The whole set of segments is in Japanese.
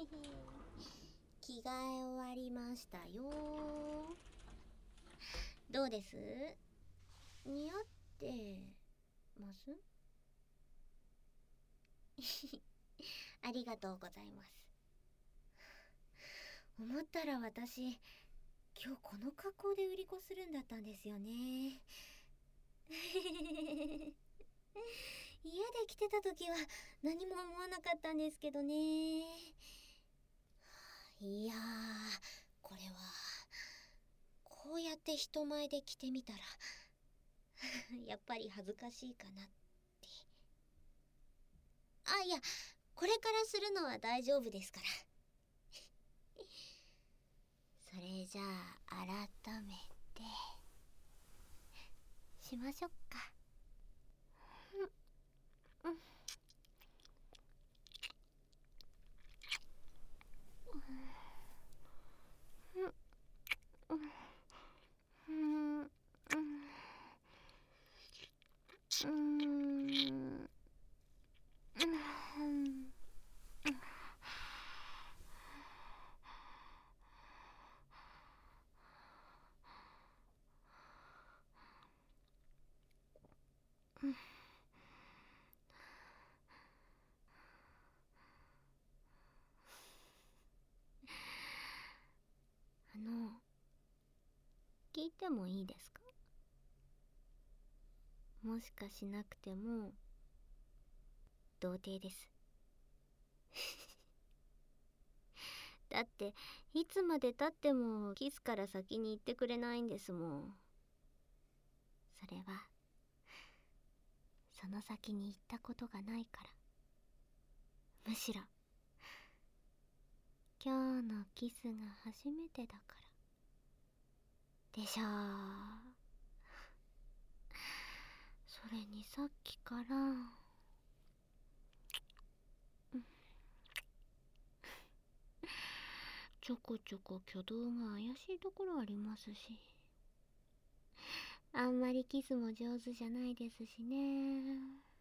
着替え終わりましたよ。どうです？似合ってますありがとうございます。思ったら私、今日この格好で売り子するんだったんですよね。家で着てた時は何も思わなかったんですけどね。いやー、これはこうやって人前で着てみたらやっぱり恥ずかしいかなって。いや、これからするのは大丈夫ですから。それじゃあ改めてしましょっか。聞いてもいいですか？もしかしなくても童貞です。だっていつまでたってもキスから先に言ってくれないんですもん。それはその先に行ったことがないから。むしろ今日のキスが初めてだからでしょう。それにさっきからちょこちょこ挙動が怪しいところありますし、あんまりキスも上手じゃないですしね。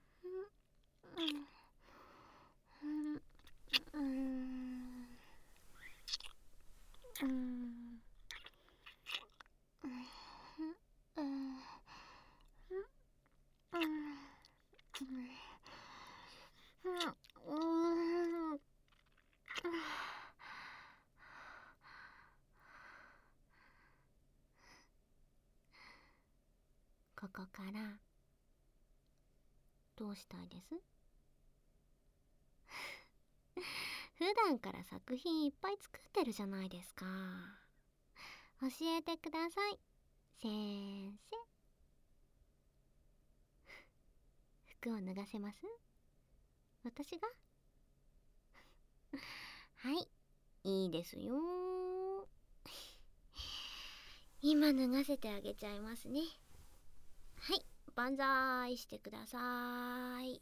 ここからどうしたいです？普段から作品いっぱい作ってるじゃないですか。教えてください、先生。服を脱がせます？私が？はい、いいですよ。今脱がせてあげちゃいますね。はい、万歳してください。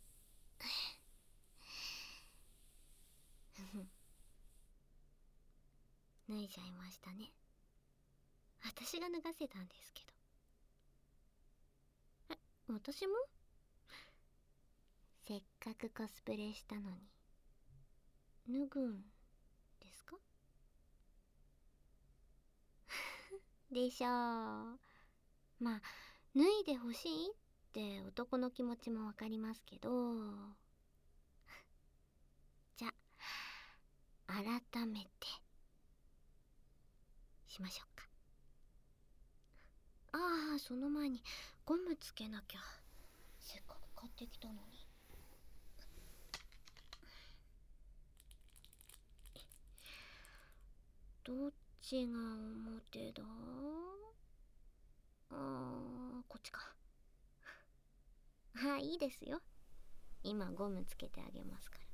脱いじゃいましたね。私が脱がせたんですけど。私も？せっかくコスプレしたのに脱ぐんですか？でしょう。まあ脱いでほしいって男の気持ちもわかりますけど、じゃあ改めてしましょうか。その前にゴムつけなきゃ。せっかく買ってきたのに。どっちが表だ？こっちか。いいですよ。今ゴムつけてあげますから。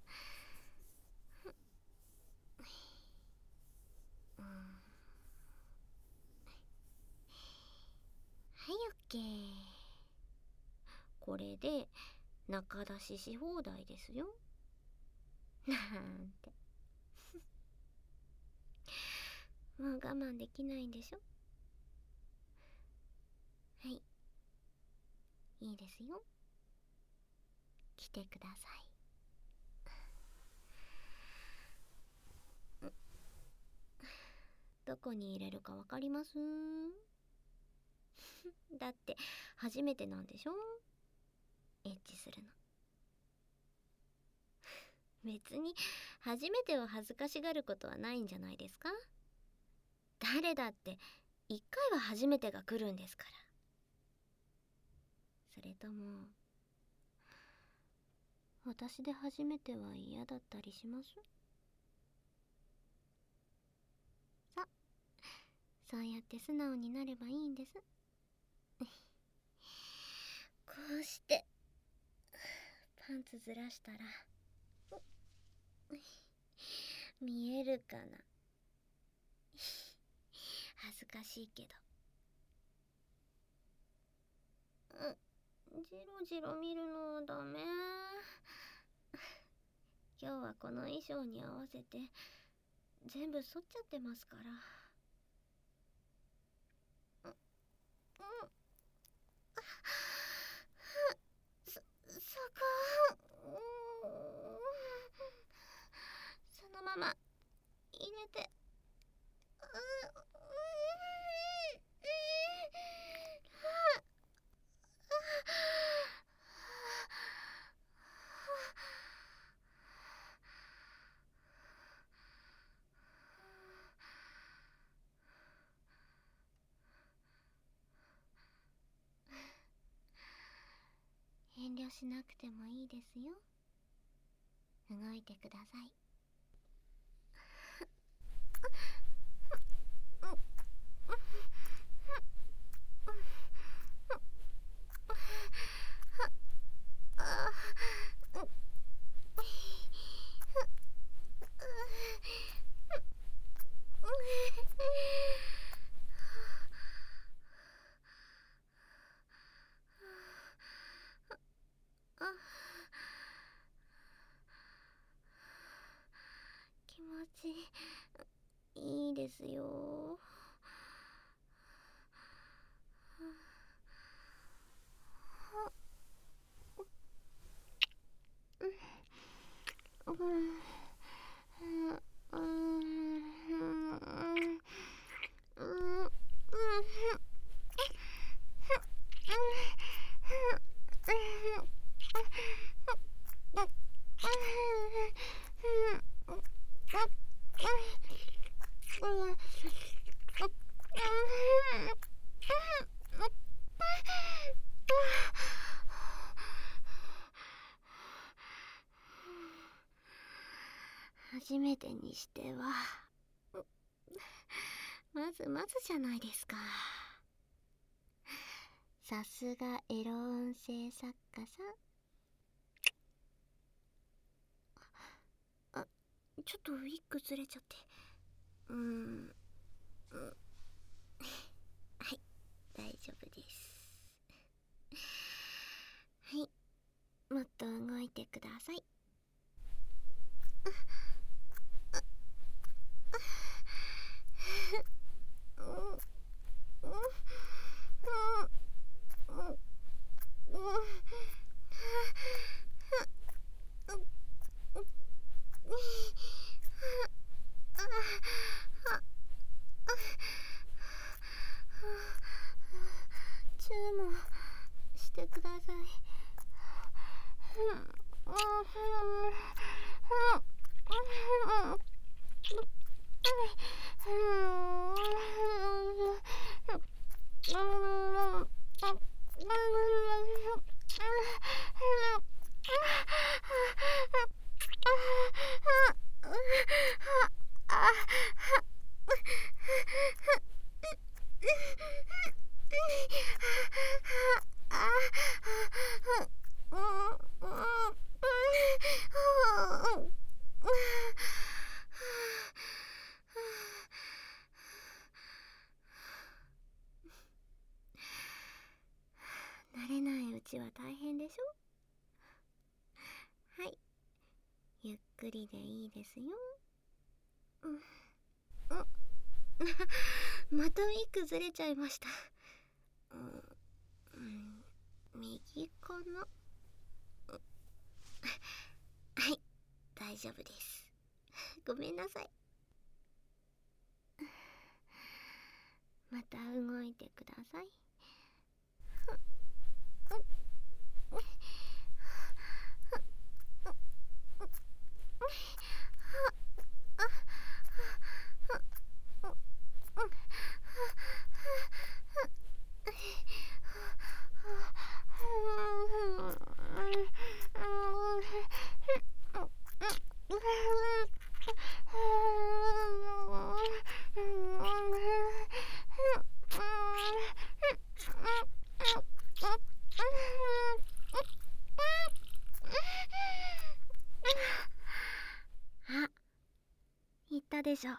はい、オッケー。これで中出しし放題ですよ。なんて。もう我慢できないんでしょ？はい、いいですよ。来てください。 こに入れるかわかります？だって初めてなんでしょ、エッチするの。別に初めてを恥ずかしがることはないんじゃないですか？誰だって一回は初めてが来るんですから。それとも私で初めては嫌だったりします？さ、そうやって素直になればいいんです。こうしてパンツずらしたら見えるかな。恥ずかしいけど。じろじろ見るのはダメ。今日はこの衣装に合わせて全部剃っちゃってますから。そこそのまま入れて。遠慮しなくてもいいですよ。動いてください。気持ちいいですよ。初めてにしてはまずまずじゃないですか。さすがエロ音声作家さん。ちょっとウィッグずれちゃって。はい、大丈夫です。はい、もっと動いてください。チューもしてください。慣れないうちは大変でしょ。はい、ゆっくりでいいですよ。またウィッグずれちゃいました。右かな。はい、大丈夫です。ごめんなさい。 また動いてください。あ、言ったでしょ。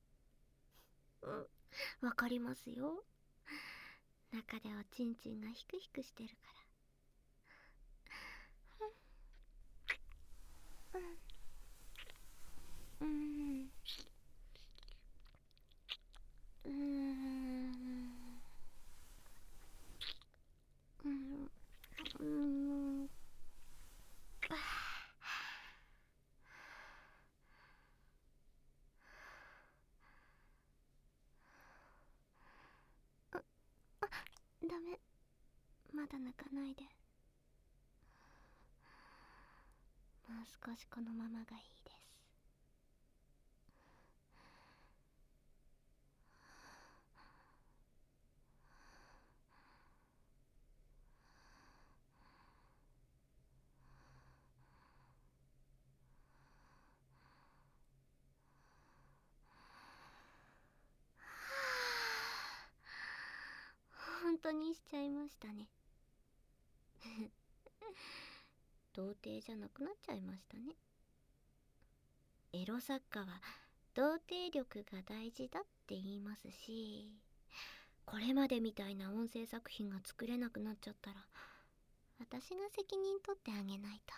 わかりますよ。中でおちんちんがヒクヒクしてるから。ダメ、まだ泣かないで。もう少しこのままがいいです。本当にしちゃいましたね。童貞じゃなくなっちゃいましたね。エロ作家は童貞力が大事だって言いますし、これまでみたいな音声作品が作れなくなっちゃったら私が責任取ってあげないと。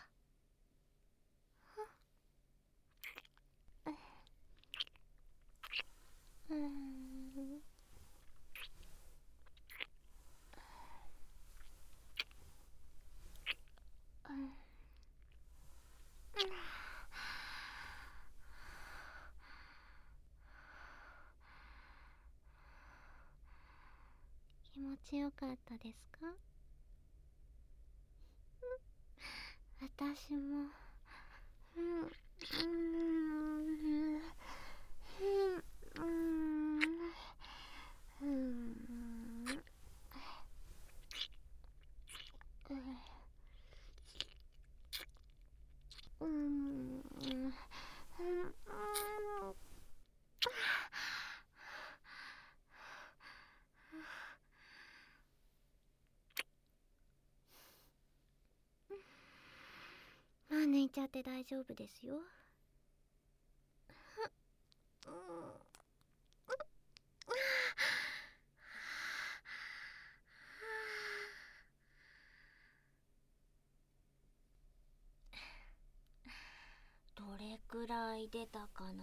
気持ちよかったですか？私も。まあ寝ちゃって大丈夫ですよ。どれくらい出たかな。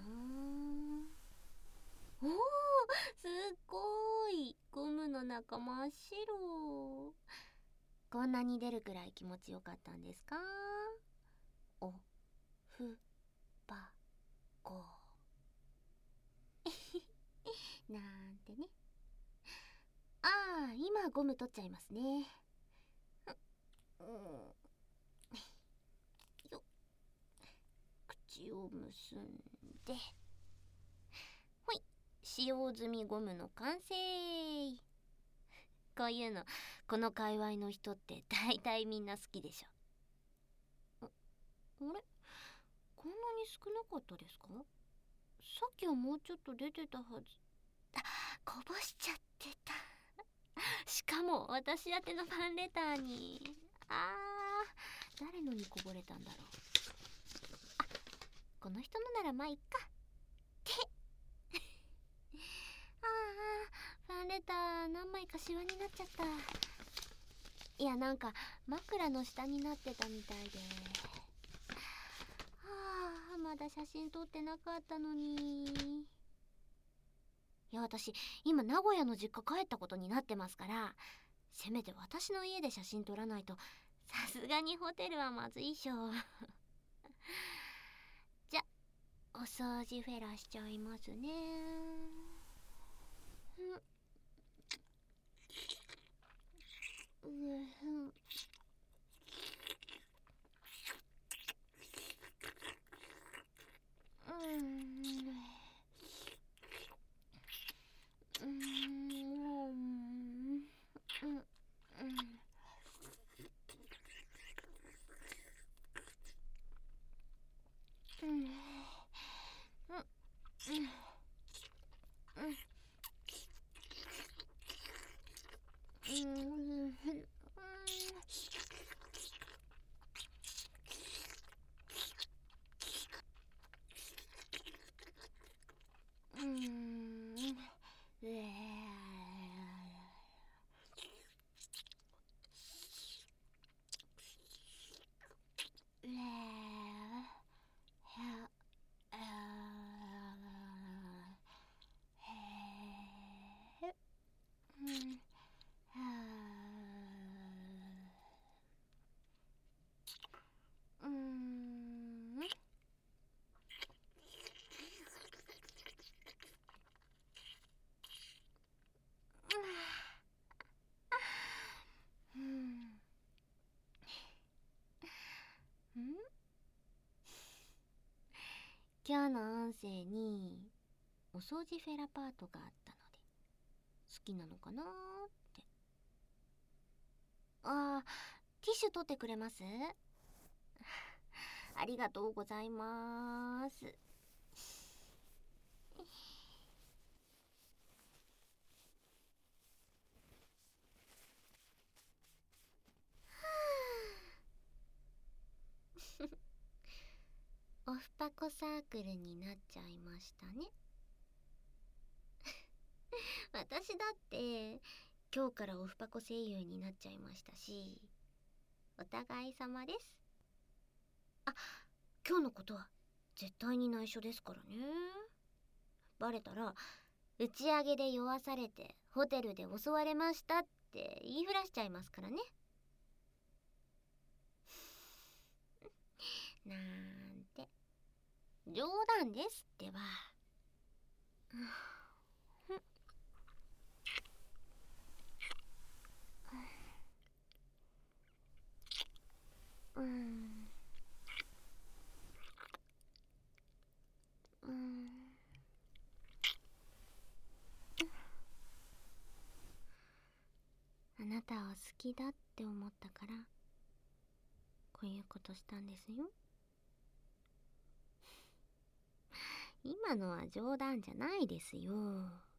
おお、すっごい。ゴムの中真っ白。こんなに出るくらい気持ちよかったんですか？おふばこなんてね。ああ、今ゴム取っちゃいますね。よっ、口を結んで、ほい、使用済みゴムの完成。こういうのこの界隈の人って大体みんな好きでしょ。あれ、こんなに少なかったですか？さっきはもうちょっと出てたはず。こぼしちゃってた。しかも私宛てのファンレターに。誰のにこぼれたんだろう。この人のならまあいっかってファンレター何枚かシワになっちゃった。いや、なんか枕の下になってたみたいで。まだ写真撮ってなかったのに。いや、私今名古屋の実家帰ったことになってますから、せめて私の家で写真撮らないとさすがにホテルはまずいっしょ。じゃ、お掃除フェラしちゃいますね。 今日の音声にお掃除フェラパートがあったので好きなのかなーって。あー、ティッシュ取ってくれます？ありがとうございます。オフパコサークルになっちゃいましたね。私だって今日からオフパコ声優になっちゃいましたし、お互い様です。あ、今日のことは絶対に内緒ですからね。バレたら打ち上げで酔わされてホテルで襲われましたって言いふらしちゃいますからね。なんて冗談ですってば。あなたを好きだって思ったからこういうことしたんですよ。今のは冗談じゃないですよ。